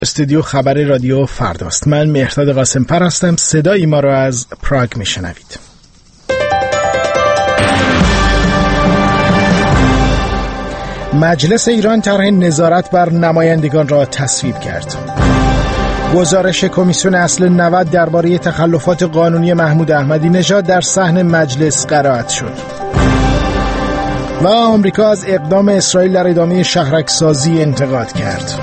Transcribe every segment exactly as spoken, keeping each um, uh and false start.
استودیو خبر رادیو فرداست. من مهرداد قاسم‌فر هستم. صدای ما را از پراگ میشنوید. مجلس ایران طرح نظارت بر نمایندگان را تصویب کرد. گزارش کمیسیون اصل نود درباره تخلفات قانونی محمود احمدی نژاد در صحن مجلس قرائت شد. و آمریکا از اقدام اسرائیل در ادامه شهرک‌سازی انتقاد کرد.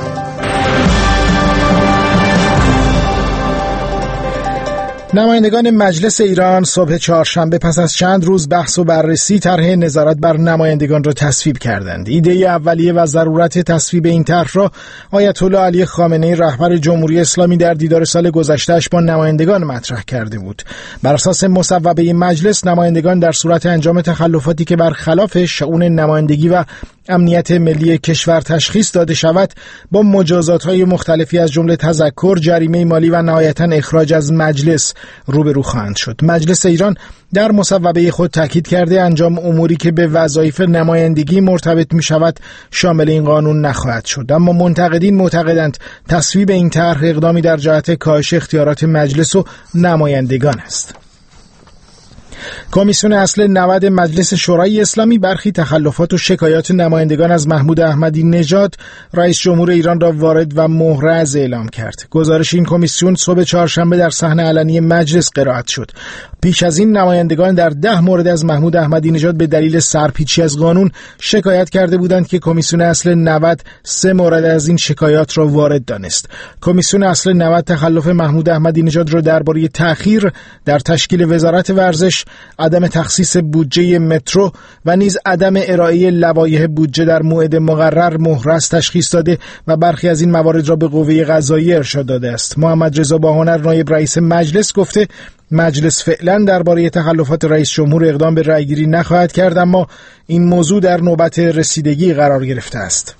نمایندگان مجلس ایران صبح چهارشنبه پس از چند روز بحث و بررسی طرح نظارت بر نمایندگان را تصویب کردند. ایده اولیه و ضرورت تصویب این طرح را آیت الله علی خامنه‌ای رهبر جمهوری اسلامی در دیدار سال گذشته‌اش با نمایندگان مطرح کرده بود. بر اساس مصوبه مجلس، نمایندگان در صورت انجام تخلفاتی که برخلاف شئون نمایندگی و امنیت ملی کشور تشخیص داده شود، با مجازات‌های مختلفی از جمله تذکر، جریمه مالی و نهایتاً اخراج از مجلس روبرو خواهند شد. مجلس ایران در مصوبه خود تاکید کرده انجام اموری که به وظایف نمایندگی مرتبط می شود شامل این قانون نخواهد شد. اما منتقدین معتقدند تصویب این طرح اقدامی در جهت کاهش اختیارات مجلس و نمایندگان است. کمیسیون اصل نود مجلس شورای اسلامی برخی تخلفات و شکایات نمایندگان از محمود احمدی نژاد رئیس جمهور ایران را وارد و محرز اعلام کرد. گزارش این کمیسیون صبح چهارشنبه در صحن علنی مجلس قرائت شد. پیش از این نمایندگان در ده مورد از محمود احمدی نژاد به دلیل سرپیچی از قانون شکایت کرده بودند که کمیسیون اصل نود سه مورد از این شکایات را وارد دانست. کمیسیون اصل نود تخلف محمود احمدی نژاد را درباره تأخیر در تشکیل وزارت ورزش، عدم تخصیص بودجه مترو و نیز عدم ارائه لوایح بودجه در موعد مقرر محرز تشخیص داده و برخی از این موارد را به قوه قضاییه ارشاد داده است. محمد رضا باهنر نایب رئیس مجلس گفته مجلس فعلا درباره تخلفات رئیس جمهور اقدام به رأیگیری نخواهد کرد، اما این موضوع در نوبت رسیدگی قرار گرفته است.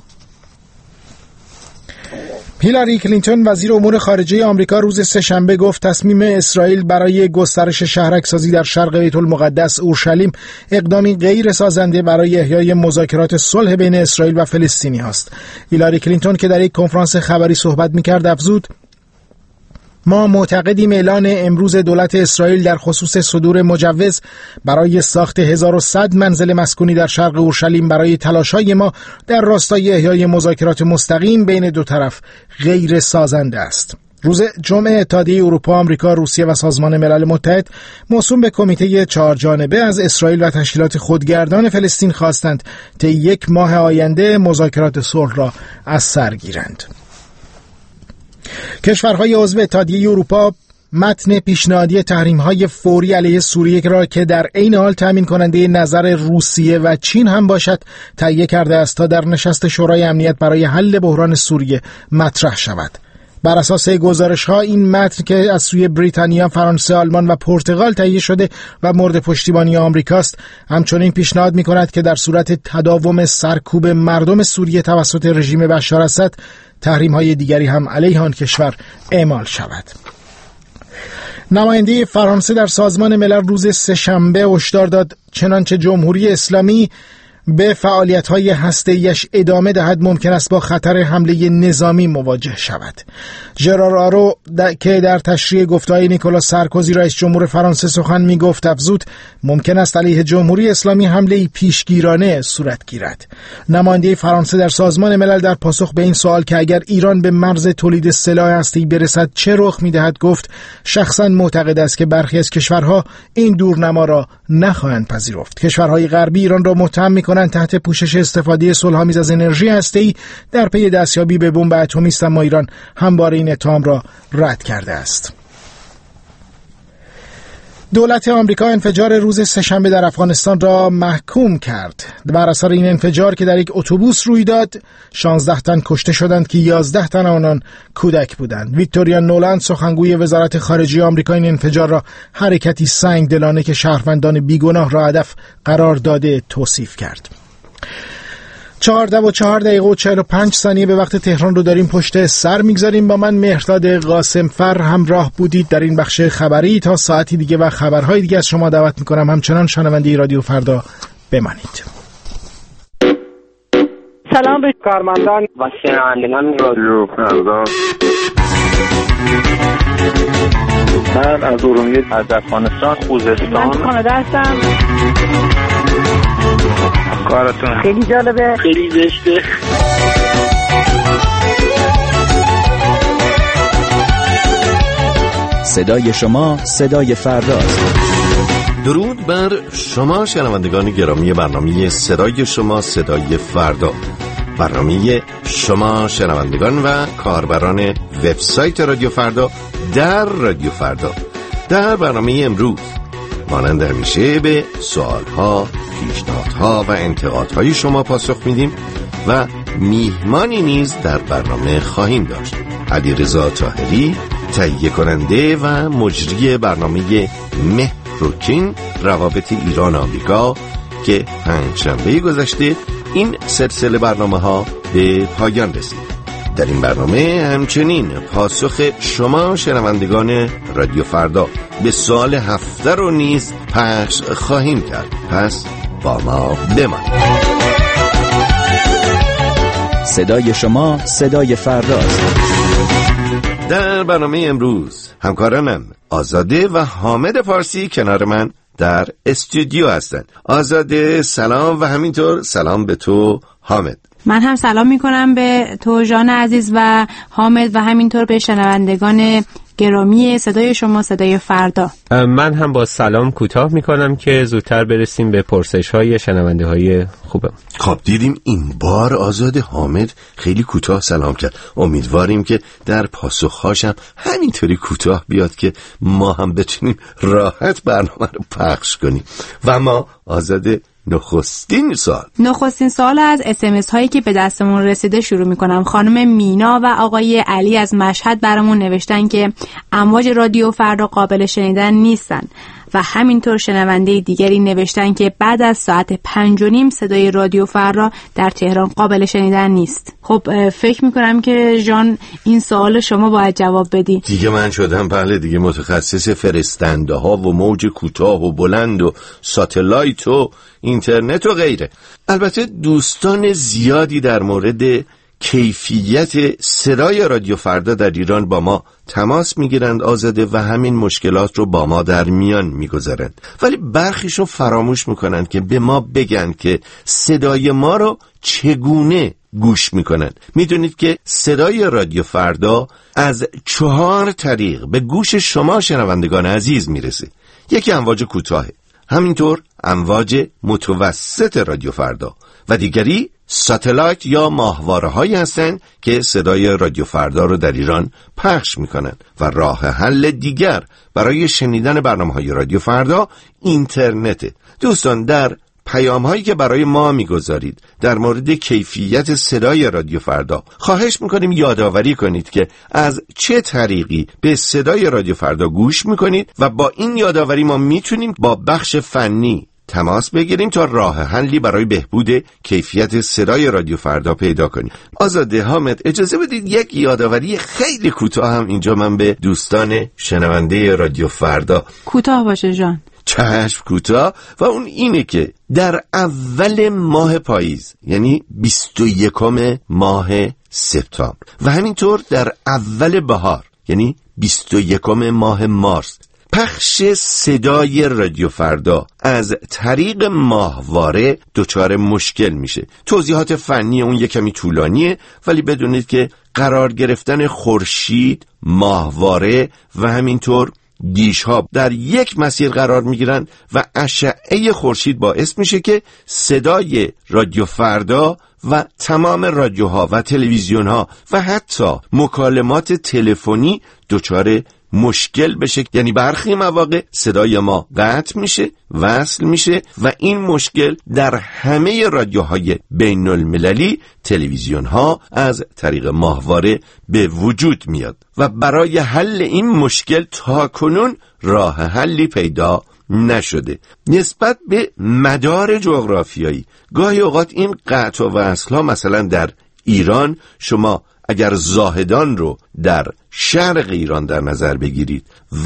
هیلاری کلینتون وزیر امور خارجه آمریکا روز سه‌شنبه گفت تصمیم اسرائیل برای گسترش شهرک‌سازی در شرق بیت المقدس اورشلیم اقدامی غیر سازنده برای احیای مذاکرات صلح بین اسرائیل و فلسطینی است. هیلاری کلینتون که در یک کنفرانس خبری صحبت می‌کرد افزود: ما معتقدیم اعلان امروز دولت اسرائیل در خصوص صدور مجوز برای ساخت هزار و صد منزل مسکونی در شرق اورشلیم برای تلاش‌های ما در راستای احیای مذاکرات مستقیم بین دو طرف غیر سازنده است. روز جمعه اتحادیه اروپا، آمریکا، روسیه و سازمان ملل متحد موسوم به کمیته چهار جانبه از اسرائیل و تشکیلات خودگردان فلسطین خواستند تا یک ماه آینده مذاکرات صلح را از سر گیرند. کشورهای عضو اتحادیه اروپا متن پیشنهادی تحریم‌های فوری علیه سوریه را که در عین حال تامین کننده نظر روسیه و چین هم باشد تهیه کرده است تا در نشست شورای امنیت برای حل بحران سوریه مطرح شود. بر اساس گزارش‌ها این متن که از سوی بریتانیا، فرانسه، آلمان و پرتغال تهیه شده و مورد پشتیبانی آمریکاست، همچنین پیشنهاد می‌کند که در صورت تداوم سرکوب مردم سوریه توسط رژیم بشار اسد تحریم‌های دیگری هم علیه آن کشور اعمال شود. نماینده فرانسه در سازمان ملل روز سه‌شنبه هشدار داد چنانچه جمهوری اسلامی به فعالیت‌های هسته‌ایش ادامه دهد ممکن است با خطر حمله نظامی مواجه شود. ژرار آرو که در تشریح گفته‌های نیکولاس سارکوزی رئیس جمهور فرانسه سخن می‌گفت افزود ممکن است علیه جمهوری اسلامی حمله پیشگیرانه صورت گیرد. نماینده فرانسه در سازمان ملل در پاسخ به این سوال که اگر ایران به مرز تولید سلاح هسته‌ای برسد چه رخ می‌دهد گفت شخصاً معتقد است که برخی از کشورها این دورنما را نخواهند پذیرفت. کشورهای غربی ایران را متهم می‌کنند تحت پوشش استفاده صلح‌آمیز از انرژی هسته‌ای در پی دستیابی به بمب اتمی است، اما ایران همواره این اتهام را رد کرده است. دولت آمریکا انفجار روز سه‌شنبه در افغانستان را محکوم کرد. بر اثر این انفجار که در یک اتوبوس روی داد، شانزده تن کشته شدند که یازده تن آنان کودک بودند. ویکتوریا نولند سخنگوی وزارت خارجه آمریکا این انفجار را حرکتی سنگدلانه که شهروندان بیگناه را هدف قرار داده توصیف کرد. چهارده و چهار دقیقه و چهل و پنج ثانیه به وقت تهران رو داریم پشت سر میگذاریم. با من مهرداد قاسم‌فر همراه بودید در این بخش خبری. تا ساعتی دیگه و خبرهای دیگه از شما دعوت میکنم همچنان شنونده رادیو فردا بمانید. سلام به کارمندان و شنوندگان رادیو فردا. من از ارومیه از افغانستان خوزستان. من کانادا هستم. کارتون خیلی جالبه، خیلی زشته. صدای شما صدای فرداست. درود بر شما شنوندگان گرامی برنامه صدای شما صدای فردا، برنامه شما شنوندگان و کاربران وبسایت رادیو فردا در رادیو فردا. در برنامه امروز مانند همیشه به سوالها، پیشنهادها و انتقادهای شما پاسخ میدیم و میهمانی نیز در برنامه خواهیم داشت. علیرضا طاهری، تهیه کننده و مجری برنامه مهروکین روابط ایران آمریکا که پنجشنبه گذشته این سلسله برنامه ها به پایان رسید. در این برنامه همچنین پاسخ شما شنوندگان رادیو فردا به سوال هفته رو نیز پخش خواهیم کرد. پس با ما بمانید. صدای شما صدای فرداست. در برنامه امروز همکارانم آزاده و حامد پارسی کنار من در استودیو هستند. آزاده سلام و همینطور سلام به تو حامد. من هم سلام میکنم به تو جان عزیز و حامد و همینطور به شنوندگان گرامی صدای شما صدای فردا. من هم با سلام کوتاه میکنم که زودتر برسیم به پرسش های شنونده های خوبم. خب دیدیم این بار آزاد حامد خیلی کوتاه سلام کرد. امیدواریم که در پاسخهاش هم همینطوری کوتاه بیاد که ما هم بتونیم راحت برنامه رو پخش کنیم. و ما آزاد نخستین سوال نخستین سوال از اس ام اس هایی که به دستمون رسیده شروع میکنم. خانم مینا و آقای علی از مشهد برامون نوشتن که امواج رادیو فردا قابل شنیدن نیستن و همینطور شنونده دیگری نوشتن که بعد از ساعت پنج و نیم صدای رادیو فردا در تهران قابل شنیدن نیست. خب فکر میکنم که جان این سوال شما باید جواب بدی. دیگه من شدم بله دیگه متخصص فرستنده ها و موج کوتاه و بلند و ساتلایت و اینترنت و غیره. البته دوستان زیادی در مورد کیفیت صدای رادیو فردا در ایران با ما تماس میگیرند آزاده و همین مشکلات رو با ما در میان میگذارند، ولی برخیشون فراموش میکنند که به ما بگن که صدای ما رو چگونه گوش میکنند. میدونید که صدای رادیو فردا از چهار طریق به گوش شما شنوندگان عزیز میرسه. یکی امواج کوتاه، همینطور امواج متوسط رادیو فردا و دیگری ساتلایت یا ماهواره هایی هستند که صدای رادیو فردا رو در ایران پخش میکنند. و راه حل دیگر برای شنیدن برنامه های رادیو فردا اینترنته. دوستان در پیام هایی که برای ما میگذارید در مورد کیفیت صدای رادیو فردا خواهش میکنیم یادآوری کنید که از چه طریقی به صدای رادیو فردا گوش میکنید و با این یادآوری ما میتونیم با بخش فنی تماس بگیریم تا راه حلی برای بهبود کیفیت صدای رادیو فردا پیدا کنیم. آزاده حامد اجازه بدید یک یادآوری خیلی کوتاه هم اینجا من به دوستان شنونده رادیو فردا. کوتاه باشه جان. چشم کوتاه. و اون اینه که در اول ماه پاییز یعنی بیست و یکم ماه سپتامبر و همینطور در اول بهار یعنی بیست و یکم ماه مارس پخش صدای رادیو فردا از طریق ماهواره دچار مشکل میشه. توضیحات فنی اون یک کمی طولانیه، ولی بدونید که قرار گرفتن خورشید، ماهواره و همینطور دیش ها در یک مسیر قرار میگیرن و اشعه خورشید باعث میشه که صدای رادیو فردا و تمام رادیوها و تلویزیون ها و حتی مکالمات تلفنی دچار مشکل بشه. یعنی برخی مواقع صدای ما قطع میشه، وصل میشه و این مشکل در همه رادیوهای بین المللی، تلویزیون ها از طریق ماهواره به وجود میاد و برای حل این مشکل تا کنون راه حلی پیدا نشده. نسبت به مدار جغرافیایی گاهی اوقات این قطع و وصل ها مثلا در ایران شما اگر زاهدان رو در شرق ایران در نظر بگیرید و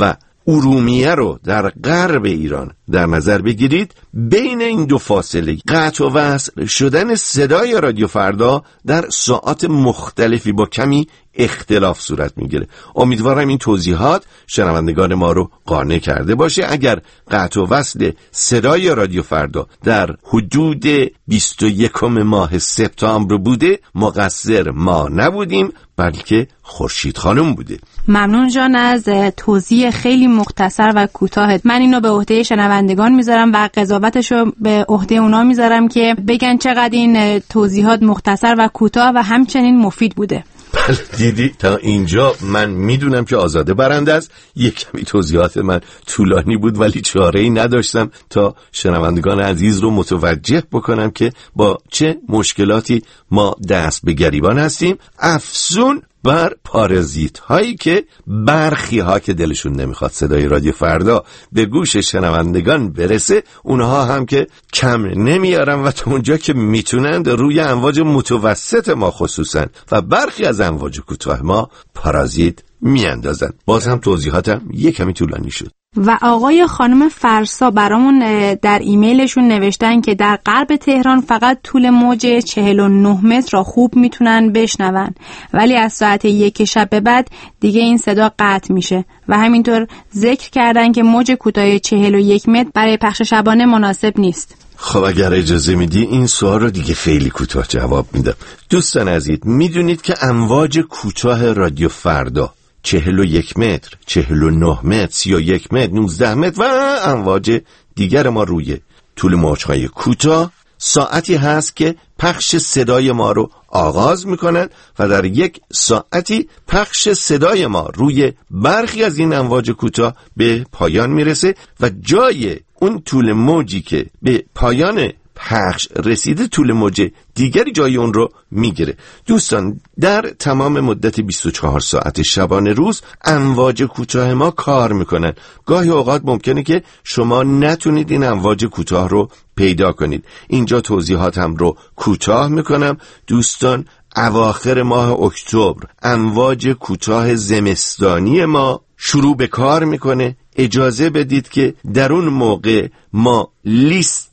ارومیه رو در غرب ایران در نظر بگیرید، بین این دو فاصله قطع و وصل شدن صدای رادیو فردا در ساعات مختلفی با کمی اختلاف صورت میگیره. امیدوارم این توضیحات شنوندگان ما رو قانع کرده باشه. اگر قطع و وصل صدای رادیو فردا در حدود بیست و یکم ماه سپتامبر بوده، مقصر ما نبودیم بلکه خورشید خانم بوده. ممنون جان از توضیح خیلی مختصر و کوتاهت. من اینو به عهده شنوندگان میذارم و قضاوتشو به عهده اونا میذارم که بگن چقدر این توضیحات مختصر و کوتاه و همچنین مفید بوده. بله دیدی، تا اینجا من میدونم که آزاده برنده است. یک کمی توضیحات من طولانی بود ولی چاره‌ای نداشتم تا شنوندگان عزیز رو متوجه بکنم که با چه مشکلاتی ما دست به گریبان هستیم، افزون بر پارازیت هایی که برخی ها که دلشون نمیخواد صدای رادیو فردا به گوش شنوندگان برسه، اونها هم که کم نمیارن و تا اونجا که میتونند روی امواج متوسط ما خصوصا و برخی از امواج کوتاه ما پارازیت میاندازن. باز هم توضیحاتم یک کمی طولانی شد. و آقای خانم فرسا برامون در ایمیلشون نوشتن که در غرب تهران فقط طول موج چهل و نه متر را خوب میتونن بشنون، ولی از ساعت یک شب به بعد دیگه این صدا قطع میشه و همینطور ذکر کردن که موج کوتاه چهل و یک متر برای پخش شبانه مناسب نیست. خب اگر اجازه میدی این سوال رو دیگه خیلی کوتاه جواب میدم. دوستان عزیز، میدونید که امواج کوتاه رادیو فردا چهل و یک متر، چهل و نه متر، سی و یک متر، نوزده متر و امواج دیگر ما روی طول موجهای کوتاه ساعتی هست که پخش صدای ما رو آغاز میکنن و در یک ساعتی پخش صدای ما روی برخی از این امواج کوتاه به پایان میرسه و جای اون طول موجی که به پایان پخش رسیده طول موج دیگری جای اون رو میگیره. دوستان، در تمام مدت بیست و چهار ساعت شبانه روز امواج کوتاه ما کار میکنن. گاهی اوقات ممکنه که شما نتونید این امواج کوتاه رو پیدا کنید. اینجا توضیحاتم رو کوتاه میکنم. دوستان، اواخر ماه اکتبر امواج کوتاه زمستانی ما شروع به کار میکنه. اجازه بدید که در اون موقع ما لیست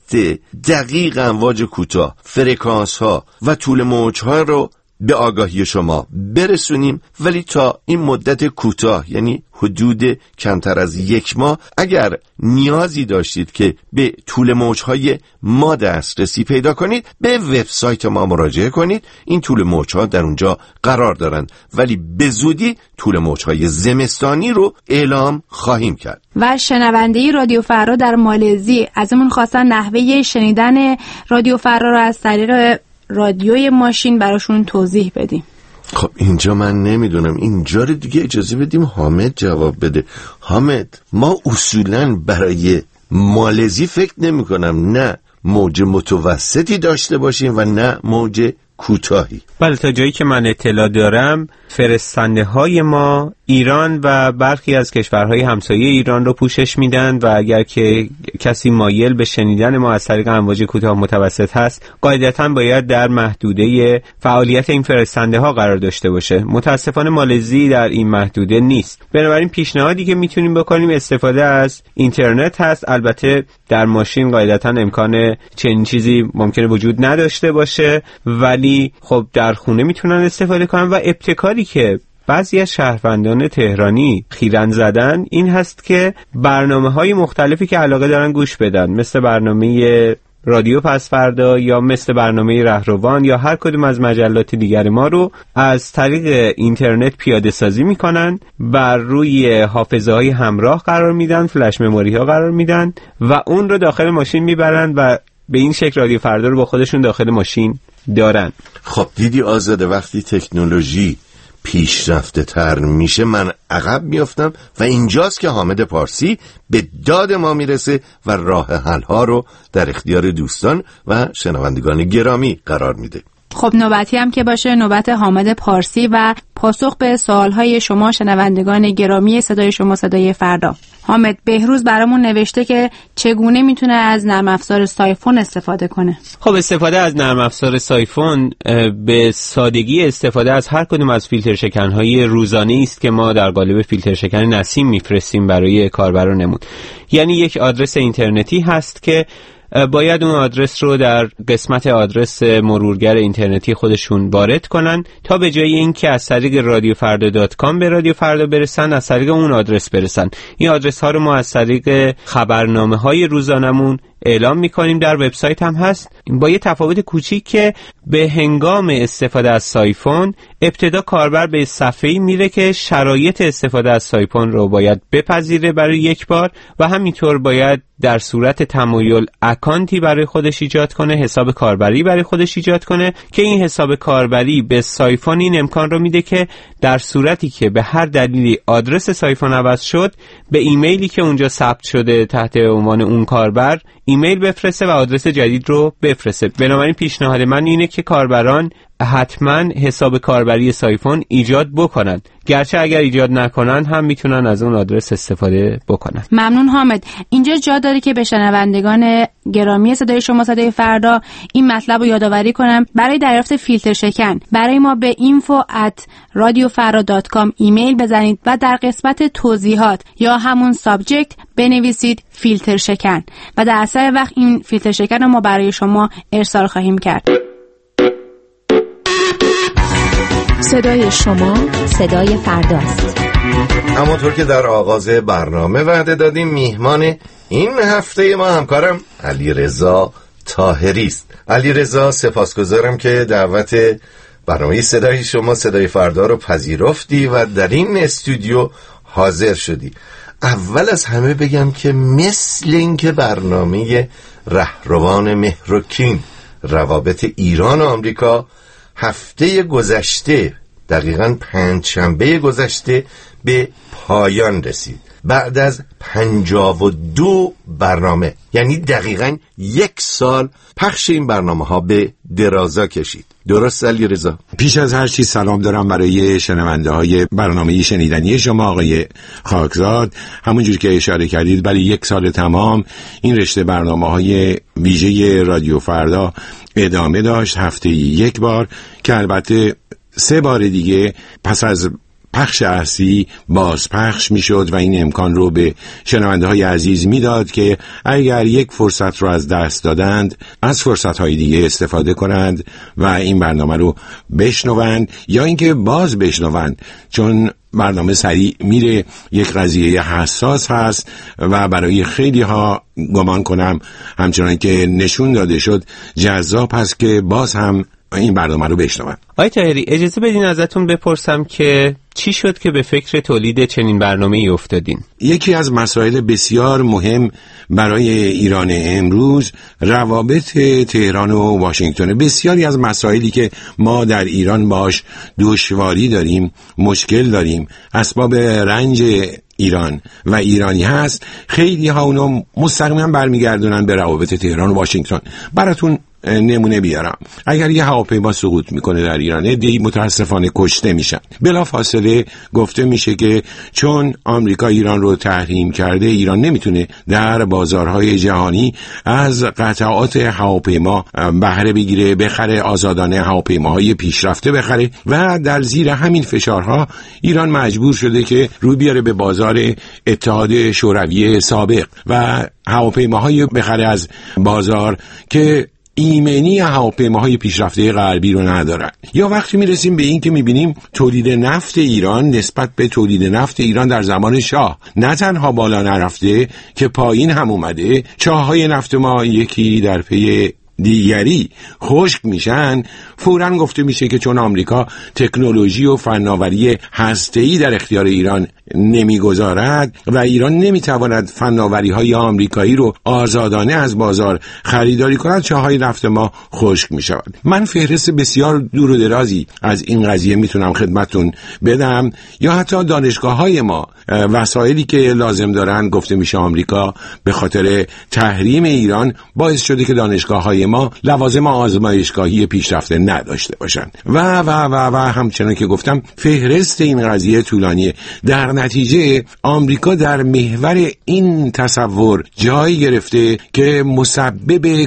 دقیق امواج کوتاه، فرکانس ها و طول موج ها رو به آگاهی شما برسونیم، ولی تا این مدت کوتاه یعنی حدود کمتر از یک ماه اگر نیازی داشتید که به طول موجهای ما دسترسی پیدا کنید، به وبسایت ما مراجعه کنید. این طول موجها در اونجا قرار دارند، ولی به زودی طول موجهای زمستانی رو اعلام خواهیم کرد. و شنونده رادیو فردا در مالزی ازمون خواستن نحوه شنیدن رادیو فردا رو از طریق رادیوی ماشین براشون توضیح بدیم. خب اینجا من نمیدونم، اینجا رو دیگه اجازه بدیم حامد جواب بده. حامد، ما اصولاً برای مالزی فکر نمی کنم نه موج متوسطی داشته باشیم و نه موج کوتاهی. بله، تا جایی که من اطلاع دارم فرستنده های ما ایران و برخی از کشورهای همسایه ایران رو پوشش میدن و اگر که کسی مایل به شنیدن ما از طریق امواج کوتاه متوسط هست، قاعدتاً باید در محدوده فعالیت این فرستنده ها قرار داشته باشه. متاسفانه مالزی در این محدوده نیست. بنابراین پیشنهادی که میتونیم بکنیم استفاده از اینترنت هست. البته در ماشین قاعدتاً امکان چنین چیزی ممکنه وجود نداشته باشه، ولی خب در خونه میتونن استفاده کنن. و ابتکاری که بعضی از شهروندان تهرانی خیرن زدن این هست که برنامه‌های مختلفی که علاقه دارن گوش بدن، مثل برنامه رادیو پس فردا یا مثل برنامه رهروان یا هر کدوم از مجلات دیگر ما رو از طریق اینترنت پیاده سازی میکنن، بر روی حافظه های همراه قرار میدن، فلش مموری ها قرار میدن و اون رو داخل ماشین میبرن و به این شکل رادیو فردا رو با خودشون داخل ماشین دارن. خب دیدی آزاده، وقتی تکنولوژی پیشرفته تر میشه من عقب میافتم و اینجاست که حامد پارسی به داد ما میرسه و راه حل ها رو در اختیار دوستان و شنوندگان گرامی قرار میده. خب نوبتی هم که باشه نوبت حامد پارسی و پاسخ به سوالهای شما شنوندگان گرامی صدای شما صدای فردا. حامد، بهروز برامون نوشته که چگونه میتونه از نرم افزار سایفون استفاده کنه. خب استفاده از نرم افزار سایفون به سادگی استفاده از هر کدوم از فیلتر شکن‌های روزانه‌ای است که ما در قالب فیلتر شکن نسیم میفرستیم برای کاربرانمون. یعنی یک آدرس اینترنتی هست که باید اون آدرس رو در قسمت آدرس مرورگر اینترنتی خودشون وارد کنن تا به جای اینکه از طریق رادیو فردا دات کام به رادیو فردا برسن، از طریق اون آدرس برسن. این آدرس ها رو ما از طریق خبرنامه های روزانمون اعلام میکنیم، در وبسایت هم هست، با یه تفاوت کوچیک که به هنگام استفاده از سایفون ابتدا کاربر به صفحه‌ای میره که شرایط استفاده از سایفون رو باید بپذیره برای یک بار و همینطور باید در صورت تمایل اکانتی برای خودش ایجاد کنه، حساب کاربری برای خودش ایجاد کنه که این حساب کاربری به سایفون این امکان رو میده که در صورتی که به هر دلیلی آدرس سایفون عوض شد، به ایمیلی که اونجا ثبت شده تحت عنوان اون کاربر ایمیل بفرسته و آدرس جدید رو بفرسته. بنابراین پیشنهاد من اینه که کاربران حتما حساب کاربری سایفون ایجاد بکنن، گرچه اگر ایجاد نکنن هم میتونن از اون آدرس استفاده بکنن. ممنون حامد. اینجا جا داره که به شنوندگان گرامی صدای شما صدای فردا این مطلب رو یادآوری کنم. برای دریافت فیلتر شکن برای ما به اینفو ات رادیو فردا دات کام ایمیل بزنید و در قسمت توضیحات یا همون سابجکت بنویسید فیلتر شکن و در اثر وقت این فیلتر شکن رو ما برای شما ارسال خواهیم کرد. صدای شما صدای فرداست. همونطور که در آغاز برنامه وعده دادیم، میهمان این هفته ما همکارم علیرضا طاهری است. علیرضا، سپاسگزارم که دعوت برنامه صدای شما صدای فردا رو پذیرفتی و در این استودیو حاضر شدی. اول از همه بگم که مثل این که برنامه رهروان مهرکین روابط ایران و آمریکا هفته گذشته، دقیقاً پنجشنبه گذشته به پایان رسید بعد از پنجاه و دو برنامه، یعنی دقیقاً یک سال پخش این برنامه ها به درازا کشید. درست علیرضا؟ پیش از هر چیز سلام دارم برای شنونده های برنامه شنیدنی شما آقای خاکزاد. همونجور که اشاره کردید برای یک سال تمام این رشته برنامه های ویژه رادیو فردا ادامه داشت، هفته یک بار، که البته سه بار دیگه پس از پخش اصلی باز پخش می شد و این امکان رو به شنونده های عزیز می داد که اگر یک فرصت رو از دست دادند از فرصت های دیگه استفاده کنند و این برنامه رو بشنوند یا اینکه باز بشنوند، چون برنامه سریع میره، یک قضیه حساس هست و برای خیلی ها گمان کنم همچنان که نشون داده شد جذاب هست که باز هم این برنامه رو بشنوند. آقای طاهری، اجازه بدین ازتون بپرسم که چی شد که به فکر تولید چنین برنامه‌ای افتادین؟ یکی از مسائل بسیار مهم برای ایران امروز روابط تهران و واشنگتن. بسیاری از مسائلی که ما در ایران باش دشواری داریم، مشکل داریم، اسباب رنج ایران و ایرانی هست، خیلی ها اونو مستقیما برمیگردونن به روابط تهران و واشنگتن. براتون نمونه بیارم. اگر یه هواپیما سقوط میکنه در ایران، دی متاسفانه کشته میشن. بلافاصله گفته میشه که چون آمریکا ایران رو تحریم کرده، ایران نمیتونه در بازارهای جهانی از قطعات هواپیما بهره بگیره، بخره، آزادانه هواپیماهای پیشرفته بخره و در زیر همین فشارها ایران مجبور شده که رو بیاره به بازار اتحاد شوروی سابق و هواپیماهای بخره از بازار که ایمنی هواپیماهای پیشرفته غربی رو ندارن. یا وقتی میرسیم به این که میبینیم تولید نفت ایران نسبت به تولید نفت ایران در زمان شاه نه تنها بالا نرفته که پایین هم اومده، چاهای نفت ما یکی در پی دیگری خشک میشن. فوراً گفته میشه که چون آمریکا تکنولوژی و فناوری هسته‌ای در اختیار ایران نمیگذارد و ایران نمیتواند فناوری‌های آمریکایی رو آزادانه از بازار خریداری کند، چاهای نفت ما خشک میشود. من فهرست بسیار دور و درازی از این قضیه میتونم خدمتتون بدم. یا حتی دانشگاه‌های ما وسایلی که لازم دارن، گفته میشه آمریکا به خاطر تحریم ایران باعث شده که دانشگاه‌های ما لوازم آزمایشگاهی پیشرفته نداشته باشند و و و و همچنان که گفتم فهرست این قضیه طولانیه. در نتیجه آمریکا در محور این تصور جای گرفته که مسبب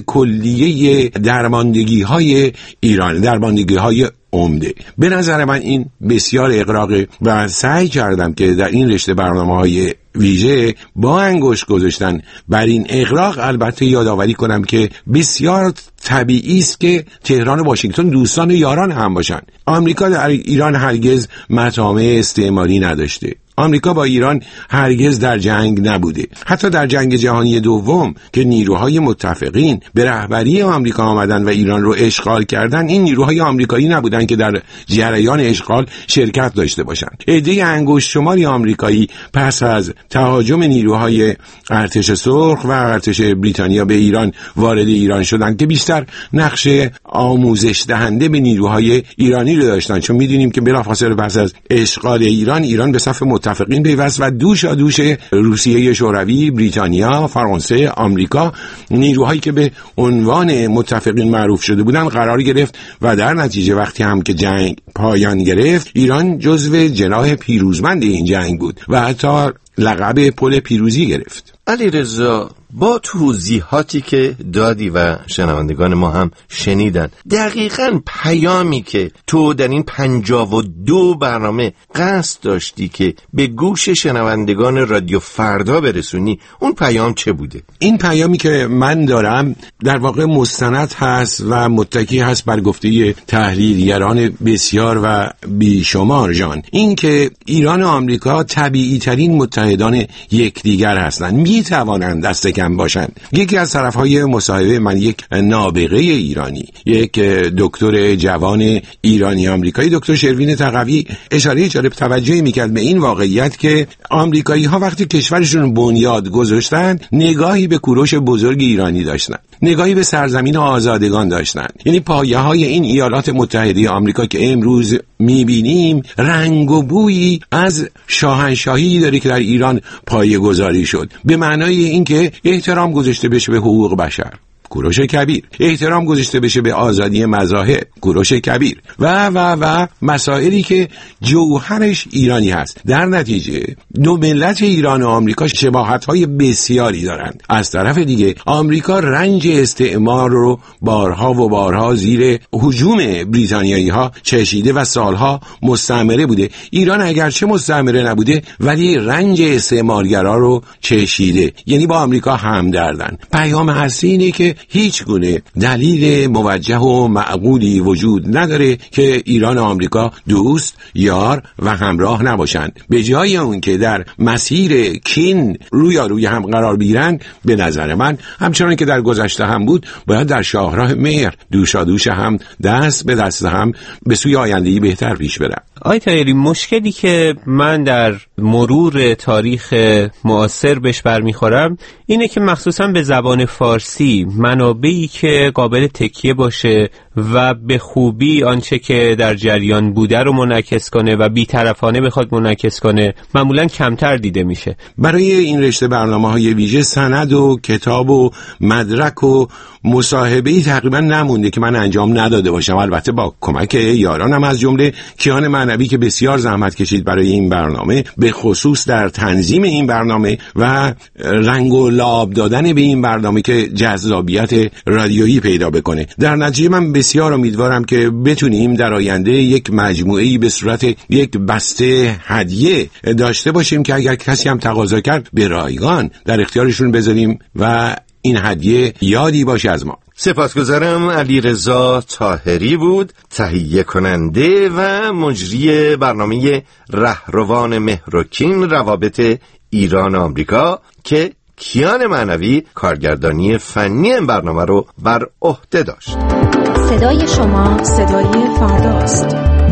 کلیه درماندگی های ایران، درماندگی های عمده. به نظر من این بسیار اغراقه و سعی کردم که در این رشته برنامه‌های ویژه با انگشت گذاشتن بر این اغراق البته یادآوری کنم که بسیار طبیعی است که تهران و واشنگتن دوستان و یاران هم باشن. آمریکا در ایران هرگز مطامع استعماری نداشته. آمریکا با ایران هرگز در جنگ نبوده. حتی در جنگ جهانی دوم که نیروهای متفقین به رهبری آمریکا آمدن و ایران رو اشغال کردن، این نیروهای آمریکایی نبودن که در جریان اشغال شرکت داشته باشند. عده انگشت شماری آمریکایی پس از تهاجم نیروهای ارتش سرخ و ارتش بریتانیا به ایران وارد ایران شدند که بیشتر نقش آموزش دهنده به نیروهای ایرانی رو داشتن، چون می‌دونیم که بلافاصله پس از اشغال ایران ایران به صف متفقین پیوست و دوشا دوش روسیه شوروی، بریتانیا، فرانسه، آمریکا، نیروهایی که به عنوان متفقین معروف شده بودن قرار گرفت و در نتیجه وقتی هم که جنگ پایان گرفت ایران جزو جناح پیروزمند این جنگ بود و حتی لقب پل پیروزی گرفت. علیرضا، با توضیحاتی که دادی و شنوندگان ما هم شنیدن، دقیقاً پیامی که تو در این پنجاه و دو برنامه قصد داشتی که به گوش شنوندگان رادیو فردا برسونی، اون پیام چه بوده؟ این پیامی که من دارم در واقع مستند هست و متکی هست بر گفته تحلیلگران بسیار و بیشمار جان، این که ایران و آمریکا طبیعی ترین متحدان یکدیگر هستند، می توانند دست کم باشند. یکی از طرفهای مصاحبه من یک نابغه ایرانی، یک دکتر جوان ایرانی آمریکایی، دکتر شروین تقوی، اشاره جالب توجهی میکرد به این واقعیت که آمریکایی ها وقتی کشورشون بنیاد گذاشتن نگاهی به کوروش بزرگ ایرانی داشتن، نگاهی به سرزمین آزادگان داشتن. یعنی پایه های این ایالات متحده آمریکا که امروز میبینیم رنگ و بویی از شاهنشاهی داره که در ایران پایه گذاری شد، به معنای اینکه احترام گذاشته بشه به حقوق بشر، کوروش کبیر، احترام گذاشته بشه به آزادی مذاهب، کوروش کبیر، و و و مسائلی که جوهرش ایرانی هست. در نتیجه دو ملت ایران و آمریکا شباهت‌های بسیاری دارند. از طرف دیگه آمریکا رنج استعمار رو بارها و بارها زیر هجوم بریتانیایی‌ها چشیده و سالها مستعمره بوده. ایران اگرچه مستعمره نبوده ولی رنج استعمارگرا رو چشیده، یعنی با آمریکا همدردن. پیام اصلی اینه که هیچ گونه دلیل موجه و معقولی وجود نداره که ایران و آمریکا دوست، یار و همراه نباشند. به جای اون که در مسیر کین رویاروی هم قرار بگیرن، به نظر من همچنان که در گذشته هم بود باید در شاهراه مهر دوشا دوش هم دست به دست هم به سوی آینده‌ای بهتر پیش برن. آی طاهری، مشکلی که من در مرور تاریخ معاصر بهش برمیخورم اینه که مخصوصا به زبان فارسی منابعی که قابل تکیه باشه و به خوبی آنچه که در جریان بوده رو منعکس کنه و بی‌طرفانه بخواد منعکس کنه معمولاً کمتر دیده میشه. برای این رشته برنامه‌های ویژه سند و کتاب و مدرک و مصاحبه‌ای تقریبا نمونده که من انجام نداده باشم، البته با کمک یارانم از جمله کیان معنوی که بسیار زحمت کشید برای این برنامه، به خصوص در تنظیم این برنامه و رنگ و لعاب دادن به این برنامه که جذابیت رادیویی پیدا بکنه. در نتیجه من بسیار امیدوارم که بتونیم در آینده یک مجموعه‌ای به صورت یک بسته هدیه داشته باشیم که اگر کسی هم تقاضا کرد به رایگان در اختیارشون بذاریم و این هدیه یادی باشه از ما. سپاسگزارم. علیرضا طاهری بود، تهیه کننده و مجری برنامه رهروان مهرکین روابط ایران و آمریکا که کیان معنوی کارگردانی فنی این برنامه رو بر عهده داشت. صدای شما صدای فرداست.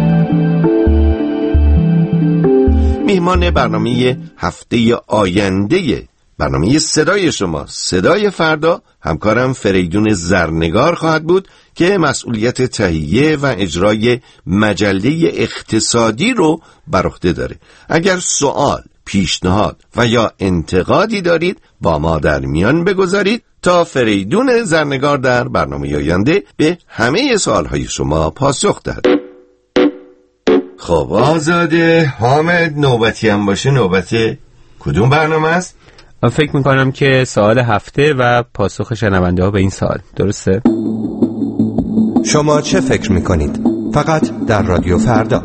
میهمان برنامه هفته آینده برنامه صدای شما صدای فردا همکارم فریدون زرنگار خواهد بود که مسئولیت تهیه و اجرای مجله اقتصادی رو بر عهده داره. اگر سوال، پیشنهاد و یا انتقادی دارید با ما در میان بگذارید تا فریدون زرنگار در برنامه آینده به همه سوالهای شما پاسخ دهد. خب آزاده، حامد، نوبتی هم باشه نوبت کدوم برنامه است؟ من فکر میکنم که سوال هفته و پاسخ شنونده ها به این سوال. درسته؟ شما چه فکر میکنید؟ فقط در رادیو فردا.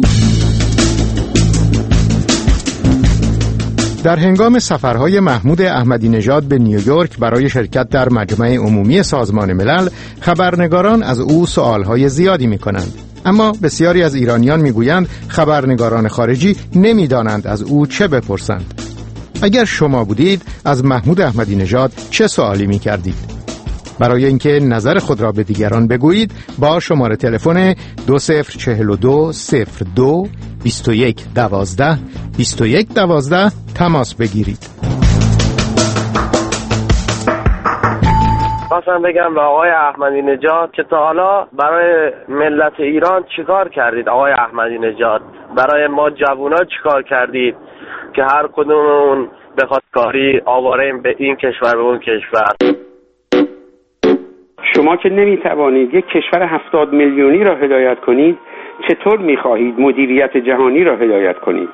در هنگام سفرهای محمود احمدی نژاد به نیویورک برای شرکت در مجمع عمومی سازمان ملل، خبرنگاران از او سوالهای زیادی میکنند. اما بسیاری از ایرانیان میگویند خبرنگاران خارجی نمیدانند از او چه بپرسند. اگر شما بودید از محمود احمدی نژاد چه سوالی میکردید؟ برای اینکه نظر خود را به دیگران بگویید با شماره تلفن دو صفر چهل و دو صفر دو بیست و یک دوازده بیست و یک دوازده تماس بگیرید. خواستم بگم به آقای احمدی نژاد که تا حالا برای ملت ایران چیکار کردید؟ آقای احمدی نژاد برای ما جوونا چیکار کردید که هر کدوممون بخواد کاری آواریم به این کشور به اون کشور؟ شما که نمیتوانید یک کشور هفتاد میلیونی را هدایت کنید، چطور میخواهید مدیریت جهانی را هدایت کنید؟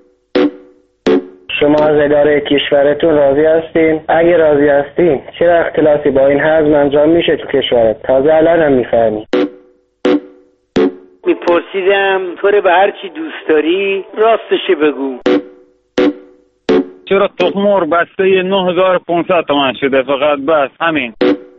شما از اداره کشورتون راضی هستین؟ اگه راضی هستین چرا اختلاسی با این حزم انجام میشه تو کشورت؟ تازه الان هم میفهمی. میپرسیدم طور به هر چی دوست داری راستشه بگو. چرا تخمور بسته نه هزار و پانصد تومان شده فقط؟ بس همین.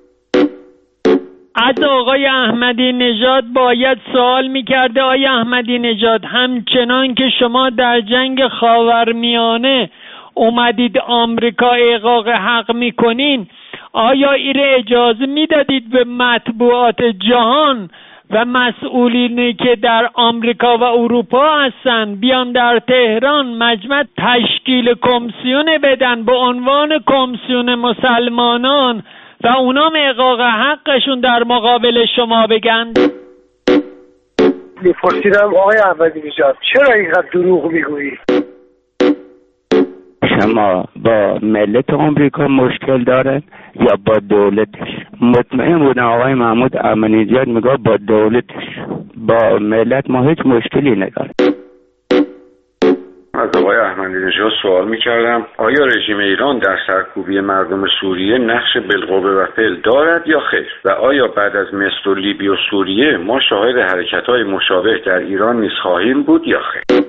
از آقای احمدی نژاد باید سوال میکرده آقای احمدی نژاد همچنان که شما در جنگ خاورمیانه اومدید آمریکا احقاق حق میکنین، آیا ایره اجازه میدادید به مطبوعات جهان و مسئولینی که در آمریکا و اروپا هستن بیان در تهران مجمع تشکیل کمیسیون بدن به عنوان کمیسیون مسلمانان و اونام احقاق حقشون در مقابل شما بگن؟ میپرسیدم آقای احمدی نژاد چرا اینقدر دروغ میگویی؟ شما با ملت آمریکا مشکل داره یا با دولتش؟ مطمئن بودم آقای محمود احمدی نژاد میگه با دولتش، با ملت ما هیچ مشکلی نداره. از آقای احمدی نژاد سوال می‌کردم آیا رژیم ایران در سرکوبی مردم سوریه نقش بالقوه و فعل دارد یا خیر؟ و آیا بعد از مصر و لیبی و سوریه ما شاهد حرکت‌های مشابه در ایران نیز خواهیم بود یا خیر؟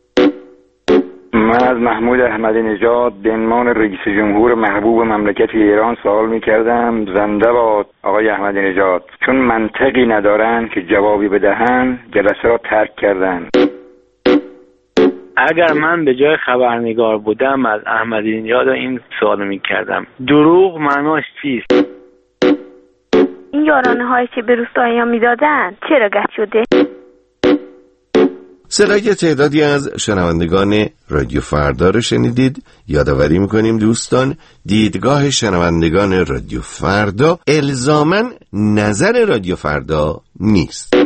من از محمود احمدی نژاد به عنوان رئیس جمهور محبوب مملکت ایران سوال می‌کردم زنده باد آقای احمدی نژاد، چون منطقی ندارن که جوابی بدهن جلسه را ترک کردن. اگر من به جای خبرنگار بودم از احمدی نژاد این سوالو میکردم دروغ معناش چیست؟ این یارانه هایی که به روستایی ها میدادن چرا گشت شده؟ صدای تعدادی از شنوندگان رادیو فردا رو شنیدید. یادآوری میکنیم دوستان دیدگاه شنوندگان رادیو فردا الزاماً نظر رادیو فردا نیست.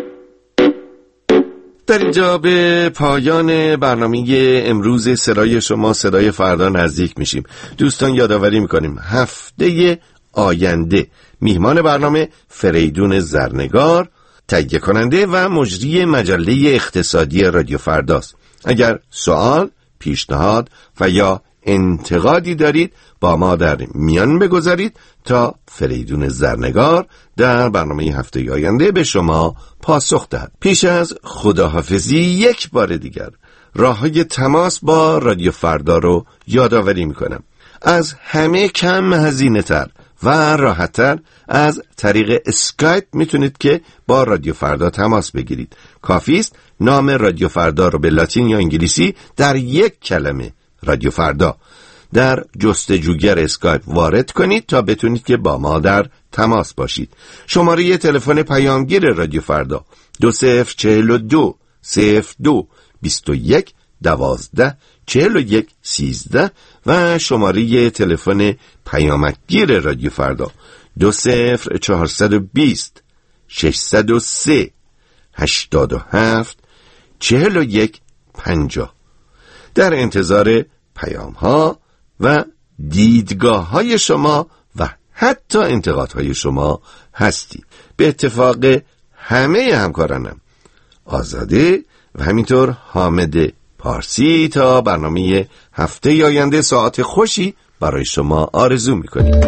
در اینجا به پایان برنامه امروز صدای شما صدای فردا نزدیک میشیم. دوستان یادآوری میکنیم هفته آینده میهمان برنامه فریدون زرنگار، تهیه کننده و مجری مجله اقتصادی رادیو فرداست. اگر سوال، پیشنهاد و یا انتقادی دارید با ما در میان بگذارید تا فریدون زرنگار در برنامه هفته آینده به شما پاسخ دهد. پیش از خداحافظی یک بار دیگر راههای تماس با رادیو فردا رو یادآوری میکنم. از همه کم هزینه تر و راحت تر از طریق اسکایپ میتونید که با رادیو فردا تماس بگیرید. کافی است نام رادیو فردا رو به لاتین یا انگلیسی در یک کلمه رادیو فردا در جستجوگر اسکایپ وارد کنید تا بتونید که با ما در تماس باشید. شماره تلفن پیامگیر رادیو فردا دو صفر چهل و دو صفر دو بیست و یک دوازده چهل و یک سیزده و شماره تلفن پیامکگیر رادیو فردا دو صفر چهارصد و بیست ششصد و سه هشتاد و هفت چهل و یک پنجاه. در انتظار پیام ها و دیدگاه های شما و حتی انتقاد های شما هستیم. به اتفاق همه همکارانم آزاده و همینطور حامد پارسی تا برنامه هفته آینده ساعت خوشی برای شما آرزو میکنیم.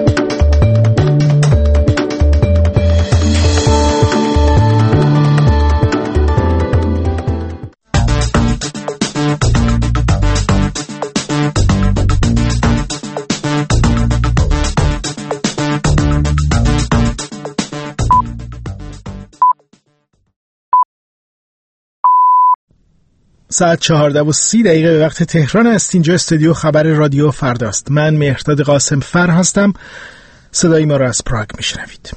ساعت چهارده و سی دقیقه به وقت تهران است. اینجا استودیو خبر رادیو فرداست. من مهرداد قاسم فر هستم. صدای ما را از پراگ میشنوید.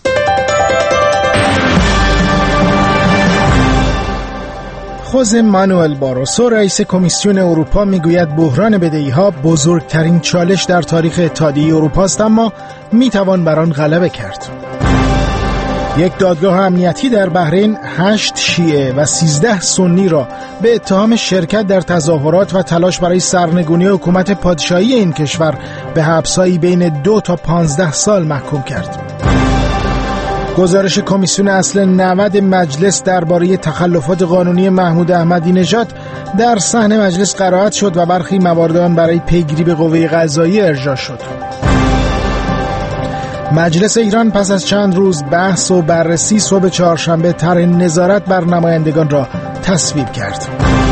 خوزه مانوئل باروسو رئیس کمیسیون اروپا میگوید بحران بدهی‌ها بزرگترین چالش در تاریخ اتحادیه اروپا است، اما میتوان بر آن غلبه کرد. یک دادگاه امنیتی در بحرین هشت شیعه و سیزده سنی را به اتهام شرکت در تظاهرات و تلاش برای سرنگونی حکومت پادشاهی این کشور به حبس‌هایی بین دو تا پانزده سال محکوم کرد. گزارش کمیسیون اصل نود مجلس درباره تخلفات قانونی محمود احمدی نژاد در صحن مجلس قرائت شد و برخی موارد آن برای پیگیری به قوه قضاییه ارجاع شد. مجلس ایران پس از چند روز بحث و بررسی صبح چهارشنبه طرح نظارت بر نمایندگان را تصویب کرد.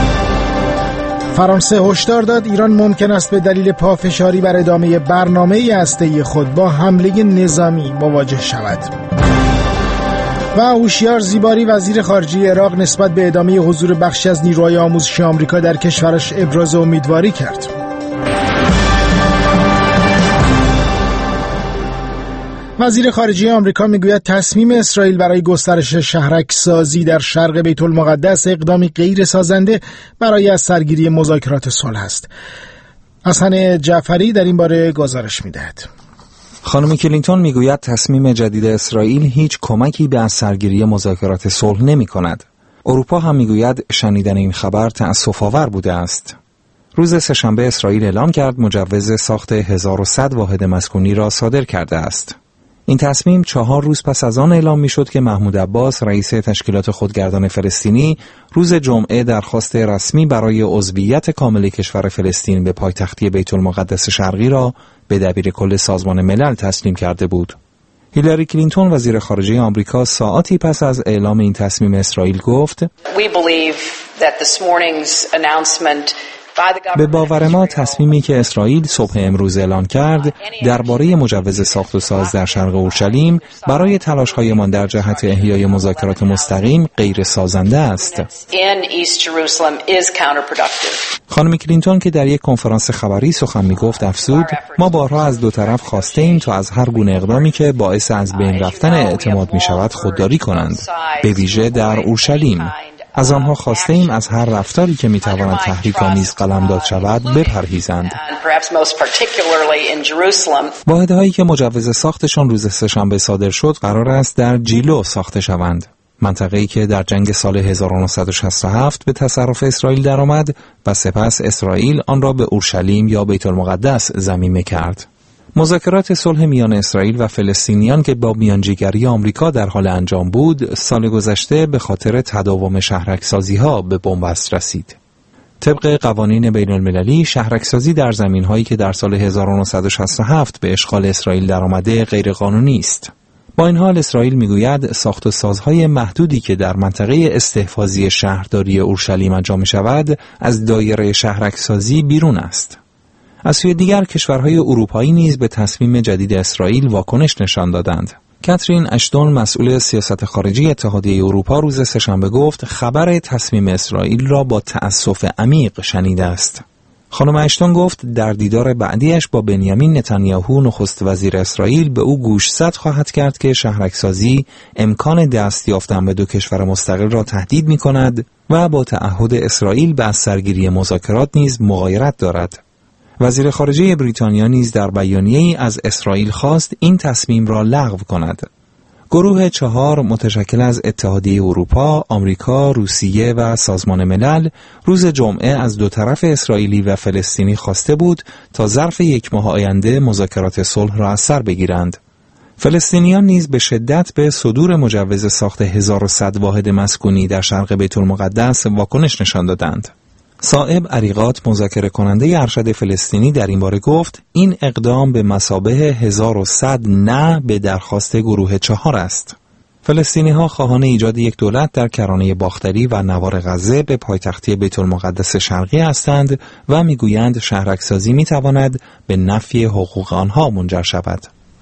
فرانسه هشدار داد ایران ممکن است به دلیل پافشاری بر ادامه برنامه هسته‌ای خود با حمله نظامی مواجه شود. و هوشیار زیباری وزیر خارجه عراق نسبت به ادامه حضور بخشی از نیروهای آموزشی آمریکا در کشورش ابراز امیدواری کرد. وزیر خارجه آمریکا میگوید تصمیم اسرائیل برای گسترش شهرک سازی در شرق بیت المقدس اقدامی غیر سازنده برای از سرگیری مذاکرات صلح است. حسن جعفری در این باره گزارش میدهد. خانم کلینتون میگوید تصمیم جدید اسرائیل هیچ کمکی به از سرگیری مذاکرات صلح نمی کند. اروپا هم میگوید شنیدن این خبر تأسف‌آور بوده است. روز سه‌شنبه اسرائیل اعلام کرد مجوز ساخت هزار و صد واحد مسکونی را صادر کرده است. این تصمیم چهار روز پس از آن اعلام میشد که محمود عباس رئیس تشکیلات خودگردان فلسطینی روز جمعه درخواست رسمی برای عضویت کامل کشور فلسطین به پایتختی بیت المقدس شرقی را به دبیر کل سازمان ملل تسلیم کرده بود. هیلاری کلینتون وزیر خارجه آمریکا ساعاتی پس از اعلام این تصمیم اسرائیل گفت: به باور ما تصمیمی که اسرائیل صبح امروز اعلان کرد درباره مجوز ساخت و ساز در شرق اورشلیم برای تلاش‌هایمان در جهت احیای مذاکرات مستقیم غیر سازنده است. خانم کلینتون که در یک کنفرانس خبری سخن می‌گفت افزود: ما بارها از دو طرف خواسته ایم تا از هر گونه اقدامی که باعث از بین رفتن اعتماد می‌شود خودداری کنند، به ویژه در اورشلیم. از آنها خواسته ایم از هر رفتاری که میتواند تحریک‌آمیز قلمداد شود بپرهیزند. واحدهایی که مجوز ساختشان روز سه‌شنبه صادر شد قرار است در جیلو ساخته شوند. منطقه‌ای که در جنگ سال هزار و نهصد و شصت و هفت به تصرف اسرائیل درآمد و سپس اسرائیل آن را به اورشلیم یا بیت المقدس ضمیمه کرد. مذاکرات صلح میان اسرائیل و فلسطینیان که با میانجیگری آمریکا در حال انجام بود، سال گذشته به خاطر تداوم شهرک‌سازی‌ها به بنبست رسید. طبق قوانین بین المللی، شهرک‌سازی در زمین‌هایی که در سال هزار و نهصد و شصت و هفت به اشغال اسرائیل درآمده غیرقانونی است. با این حال اسرائیل میگوید ساخت و سازهای محدودی که در منطقه استحفاظی شهرداری اورشلیم انجام می‌شود، از دایره شهرک‌سازی بیرون است. از سوی دیگر کشورهای اروپایی نیز به تصمیم جدید اسرائیل واکنش نشان دادند. کاترین اشتون مسئول سیاست خارجی اتحادیه اروپا روز سه‌شنبه گفت خبر تصمیم اسرائیل را با تأسف عمیق شنیده است. خانم اشتون گفت در دیدار بعدیش با بنیامین نتانیاهو نخست وزیر اسرائیل به او گوشزد خواهد کرد که شهرک‌سازی امکان دست یافتن به دو کشور مستقل را تهدید می‌کند و با تعهد اسرائیل به از سرگیری مذاکرات نیز مغایرت دارد. وزیر خارجه بریتانیا نیز در بیانیه‌ای از اسرائیل خواست این تصمیم را لغو کند. گروه چهار متشکل از اتحادیه اروپا، آمریکا، روسیه و سازمان ملل روز جمعه از دو طرف اسرائیلی و فلسطینی خواسته بود تا ظرف یک ماه آینده مذاکرات صلح را از سر بگیرند. فلسطینیان نیز به شدت به صدور مجوز ساخت هزار و صد واحد مسکونی در شرق بیت المقدس واکنش نشان دادند. صائب عریقات، مذاکره کننده ارشد فلسطینی، در این باره گفت این اقدام به مثابه هزار و صد نه به درخواست گروه چهار است. فلسطینی ها خواهان ایجاد یک دولت در کرانه باختری و نوار غزه به پایتختی بیت المقدس شرقی هستند و میگویند شهرک‌سازی میتواند به نفی حقوق آنها منجر شود.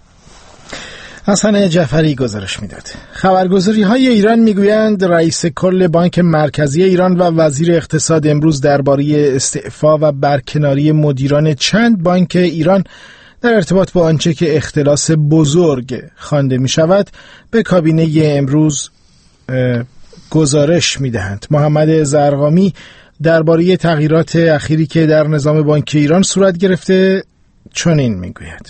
حسن جعفری گزارش میداد. خبرگزاری های ایران میگویند رئیس کل بانک مرکزی ایران و وزیر اقتصاد امروز درباره استعفا و برکناری مدیران چند بانک ایران در ارتباط با آنچه که اختلاس بزرگ خوانده می شود به کابینه امروز گزارش می دهند. محمد زرقامی درباره تغییرات اخیری که در نظام بانکی ایران صورت گرفته چنین می گوید.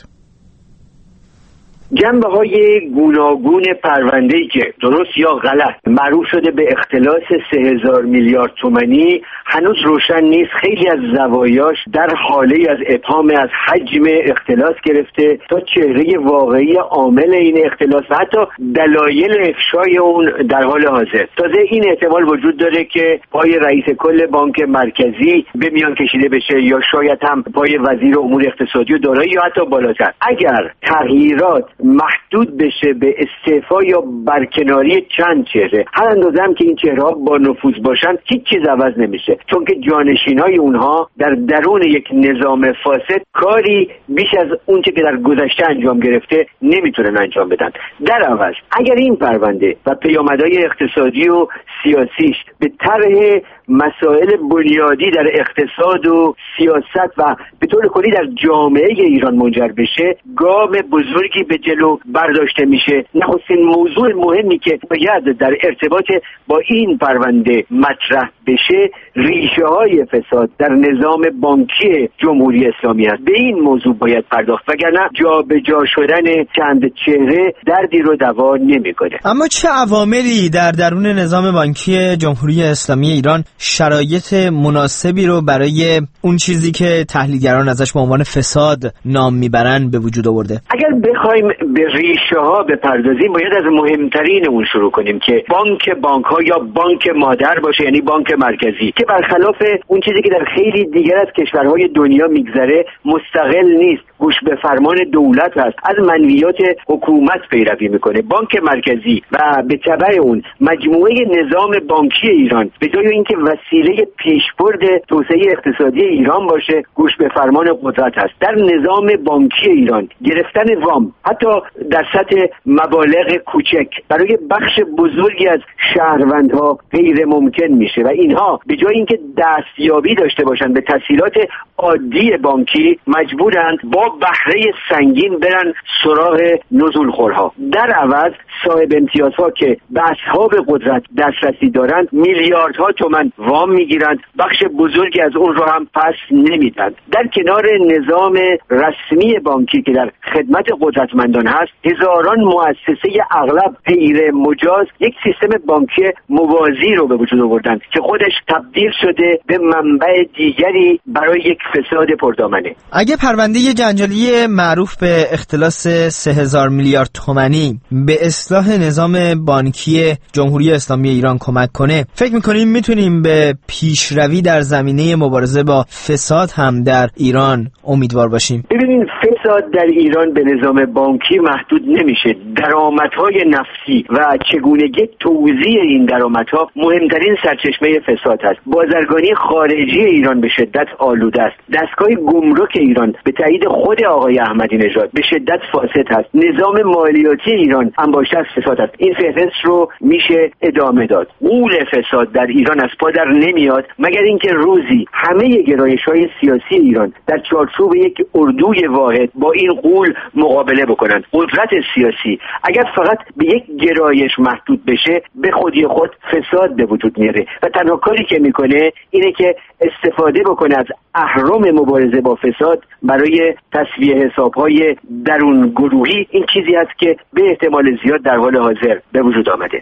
جنبه های گوناگون پرونده‌ای که درست یا غلط معروف شده به اختلاس سه هزار میلیارد تومانی هنوز روشن نیست. خیلی از زوایاش در حاله از ابهام از حجم اختلاس گرفته تا چهره واقعی عامل این اختلاس و حتی دلایل افشای اون در حال حاضر. تازه این احتمال وجود داره که پای رئیس کل بانک مرکزی به میان کشیده بشه یا شاید هم پای وزیر امور اقتصادی و دارایی یا حتی بالاتر. اگر تغییرات محدود بشه به استعفا یا برکناری چند چهره، هر اندازه هم که این چهره‌ها با نفوذ باشن، هیچ چیز عوض نمیشه، چون که جانشینای اونها در درون یک نظام فاسد کاری بیش از اون چه که در گذشته انجام گرفته نمیتونن انجام بدن. در عوض اگر این پرونده و پیامدهای اقتصادی و سیاسیش به طرح مسائل بنیادی در اقتصاد و سیاست و به طور کلی در جامعه ایران منجر بشه، گام بزرگی به جلو برداشته میشه. نخستین موضوع مهمی که باید در ارتباط با این پرونده مطرح بشه ریشه های فساد در نظام بانکی جمهوری اسلامی است. به این موضوع باید پرداخت، وگرنه جا به جا شدن چند چهره دردی رو دوا نمیکنه. اما چه عواملی در درون نظام بانکی جمهوری اسلامی ایران شرایط مناسبی رو برای اون چیزی که تحلیلگران ازش به عنوان فساد نام میبرن به وجود آورده؟ اگر بخوایم به ریشه ها بپردازیم باید از مهمترین اون شروع کنیم که بانک بانک ها یا بانک مادر باشه، یعنی بانک مرکزی، که برخلاف اون چیزی که در خیلی دیگر از کشورهای دنیا میگذره مستقل نیست، گوش به فرمان دولت هست، از منویات حکومت پیروی میکنه. بانک مرکزی و به تبع اون مجموعه نظام بانکی ایران به جای اینکه وسیله پیشبرد توسعه اقتصادی ایران باشه، گوش به فرمان قدرت هست. در نظام بانکی ایران گرفتن وام حتی در سطح مبالغ کوچک برای بخش بزرگی از شهروندها غیر ممکن میشه و اینها به جای اینکه دستیابی داشته باشن به تسهیلات عادی بانکی مجبورند با بهره سنگین برن سراغ نزولخورها. در عوض صاحب امتیازها که به اصحاب قدرت دسترسی دارند میلیاردها تومان وام میگیرند، بخش بزرگی از اون رو هم پس نمیدن. در کنار نظام رسمی بانکی که در خدمت قدرتمندان هست، هزاران مؤسسه اغلب غیر مجاز یک سیستم بانکی موازی رو به وجود آوردن که خودش تبدیل شده به منبع دیگری برای یک فساد پردامنه. اگه پرونده جنجالی معروف به اختلاس سه هزار میلیارد تومانی به اصلاح نظام بانکی جمهوری اسلامی ایران کمک کنه، فکر میکنیم میتونیم به پیشروی در زمینه مبارزه با فساد هم در ایران امیدوار باشیم؟ ببینید، فساد در ایران به نظام بانکی محدود نمیشه. درآمدهای نفتی و چگونگی توزیع این درآمدها مهمترین سرچشمه فساد است. بازرگانی خارجی ایران به شدت آلوده است. دستگاه گمرک ایران به تایید خود آقای احمدی نژاد به شدت فاسد است. نظام مالیاتی ایران انباشته از فساد است. این فهرست رو میشه ادامه داد. غول فساد در ایران از پا در نمیاد مگر اینکه روزی همه گرایش‌های سیاسی ایران در چارچوب یک اردوی واحد با این غول مقابله بکنند. قدرت سیاسی اگر فقط به یک گرایش محدود بشه، به خودی خود فساد به وجود میاره و تنها کاری که میکنه اینه که استفاده بکنه از اهرم مبارزه با فساد برای تسویه حساب‌های درون گروهی. این چیزی است که به احتمال زیاد در حال حاضر به وجود آمده.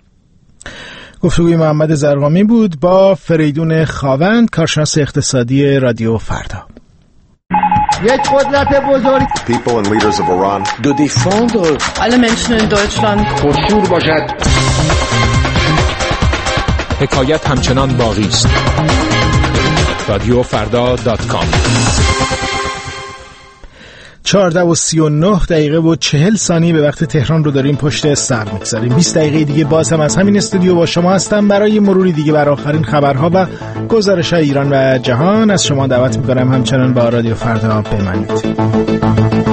گفتگوی محمد زرقامی بود با فریدون خاوند، کارشناس اقتصادی رادیو فردا. یک قدرت بزرگ. People and leaders of Iran to defend alle Menschen in Deutschland. خودشور باشد. حکایت همچنان باقی است. رادیو فردا دات کام. چهارده و سی و نه دقیقه و چهل ثانیه به وقت تهران رو داریم پشت استر میگذاریم. بیست دقیقه دیگه باز هم از همین استودیو با شما هستم برای مروری دیگه بر آخرین خبرها و گزارش‌های ایران و جهان. از شما دعوت میکنم همچنان با رادیو فردا بمانید.